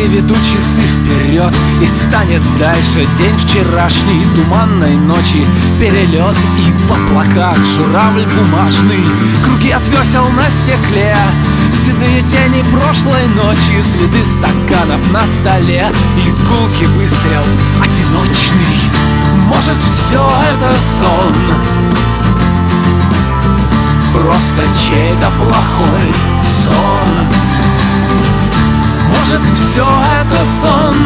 переведу часы вперед, и станет дальше день вчерашний, туманной ночи перелет, и в облаках журавль бумажный, круги от весел на стекле, седые тени прошлой ночи, следы стаканов на столе, и гулкий выстрел одиночный. Может, все это сон, просто чей-то плохой сон. Может, все это сон.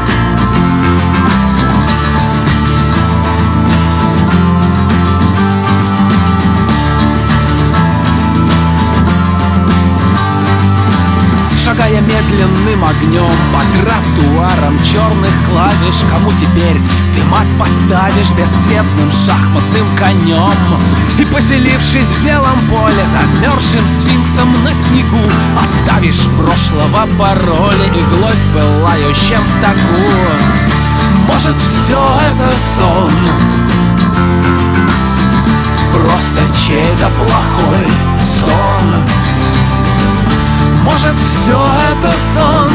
Шагая медленным огнем по тротуарам черных клавиш, кому теперь ты мат поставишь бесцветным шахматным конем? И поселившись в белом поле, замерзшим сфинксом на снегу, оставишь прошлого пароля иглой в пылающем стогу. Может, все это сон, просто чей-то плохой сон. Может, все это сон.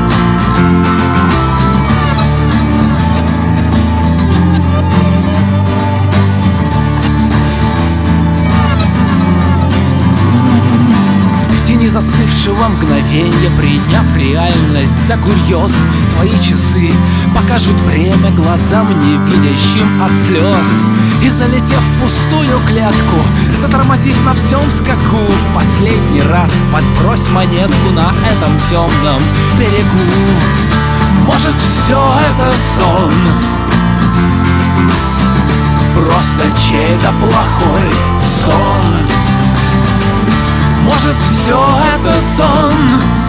В тени застывшего мгновенья, приняв реальность за курьез, твои часы покажут время глазам, не видящим от слез. И залетев в пустую клетку, затормозив на всем скаку, в последний раз подбрось монетку на этом темном берегу. Может, все это сон, просто чей-то плохой сон. Может, все это сон.